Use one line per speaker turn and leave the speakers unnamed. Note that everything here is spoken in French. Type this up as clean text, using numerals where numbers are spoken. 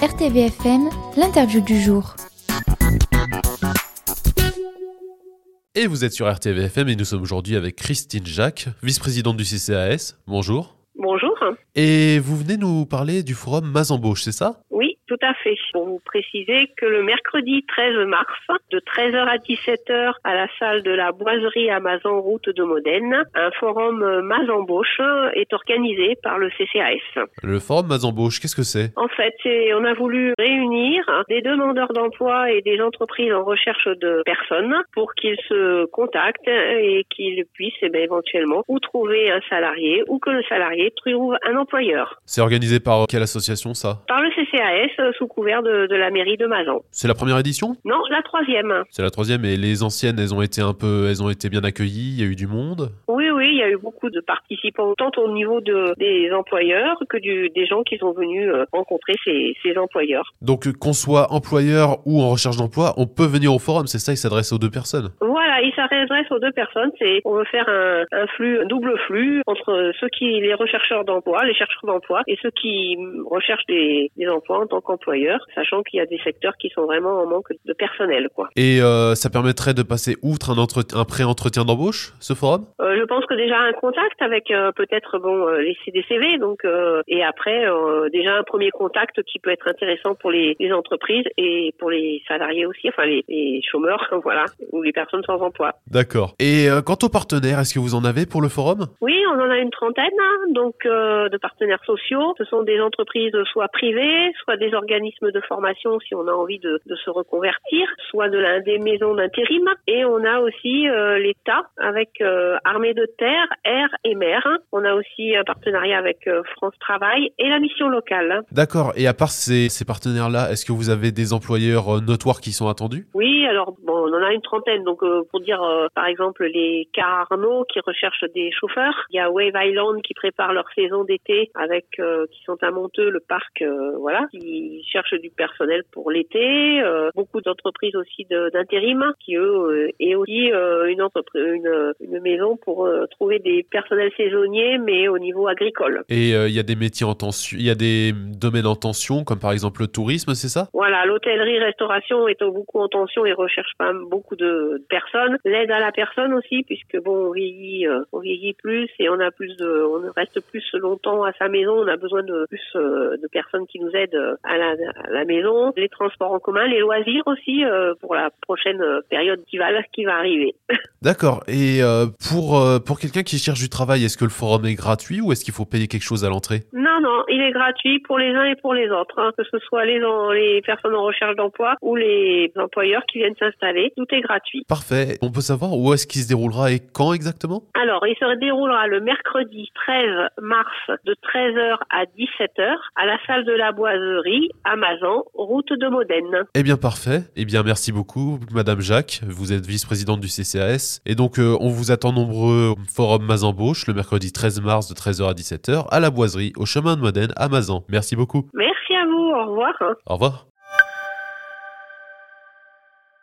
RTVFM, l'interview du jour.
Et vous êtes sur RTVFM et nous sommes aujourd'hui avec Christine Jacques, vice-présidente du CCAS. Bonjour.
Bonjour.
Et vous venez nous parler du forum Mazembauche, c'est ça ?
Oui, tout à fait. Pour vous préciser que le mercredi 13 mars, de 13h à 17h, à la salle de la Boiserie à Mazan, route de Modène, un forum Mazembauche est organisé par le CCAS.
Le forum Mazembauche, qu'est-ce que c'est ?
En fait, on a voulu réunir des demandeurs d'emploi et des entreprises en recherche de personnes pour qu'ils se contactent et qu'ils puissent éventuellement ou trouver un salarié ou que le salarié trouve un employeur.
C'est organisé par quelle association ça ?
Par le CCAS, sous couvert de la mairie de Mazan.
C'est la première édition ?
Non, la troisième.
C'est la troisième et les anciennes, elles ont été bien accueillies, il y a eu du monde ?
Oui, il y a eu beaucoup de participants, tant au niveau des employeurs que des gens qui sont venus rencontrer ces employeurs.
Donc qu'on soit employeur ou en recherche d'emploi, on peut venir au forum, c'est ça, il s'adresse aux deux personnes ?
Voilà, il s'adresse aux deux personnes, on veut faire un double flux entre les rechercheurs d'emploi, les chercheurs d'emploi et ceux qui recherchent des emplois en tant qu'employeurs, sachant qu'il y a des secteurs qui sont vraiment en manque de personnel, quoi.
Et ça permettrait de passer outre un pré-entretien d'embauche, ce forum ?
Je pense que déjà un contact avec peut-être des CV, donc et après déjà un premier contact qui peut être intéressant pour les entreprises et pour les salariés aussi, enfin les chômeurs, voilà, ou les personnes sans emploi.
D'accord. Et quant aux partenaires, est-ce que vous en avez pour le forum ?
Oui, on en a une trentaine, donc de partenaires sociaux. Ce sont des entreprises soit privées, soit des organismes de formation si on a envie de se reconvertir, soit des maisons d'intérim. Et on a aussi l'État avec Armée de terre, air et mer. On a aussi un partenariat avec France Travail et la mission locale.
D'accord. Et à part ces partenaires-là, est-ce que vous avez des employeurs notoires qui sont attendus ?
Oui, alors on en a une trentaine. Donc pour dire par exemple les Cars Arnaud qui recherchent des chauffeurs. Il y a Wave Island qui prépare leur saison d'été avec qui sont à Monteux, le parc, qui cherchent du personnel pour l'été. Beaucoup d'entreprises aussi d'intérim qui eux et aussi une maison pour trouver des personnels saisonniers mais au niveau agricole.
Et il y a des métiers en tension, il y a des domaines en tension comme par exemple le tourisme, c'est ça ?
Voilà, l'hôtellerie, restauration est beaucoup en tension et recherche pas beaucoup de personnes. L'aide à la personne aussi puisque on vieillit plus et on reste plus longtemps à sa maison, on a besoin de plus de personnes qui nous aident à la maison. Les transports en commun, les loisirs aussi pour la prochaine période estivale qui va arriver.
D'accord. Et pour quelqu'un qui cherche du travail, est-ce que le forum est gratuit ou est-ce qu'il faut payer quelque chose à l'entrée ?
Non, il est gratuit pour les uns et pour les autres, que ce soit les personnes en recherche d'emploi ou les employeurs qui viennent s'installer, tout est gratuit.
Parfait. On peut savoir où est-ce qu'il se déroulera et quand exactement ?
Alors, il se déroulera le mercredi 13 mars de 13h à 17h à la salle de la Boiserie à Mazan, route de Modène.
Eh bien, parfait. Eh bien, merci beaucoup, Madame Jacques. Vous êtes vice-présidente du CCAS. Et donc, on vous attend nombreux au forum Mazembauche le mercredi 13 mars de 13h à 17h à la Boiserie, au chemin de Modène à Mazan. Merci beaucoup.
Merci à vous. Au revoir.
Au revoir.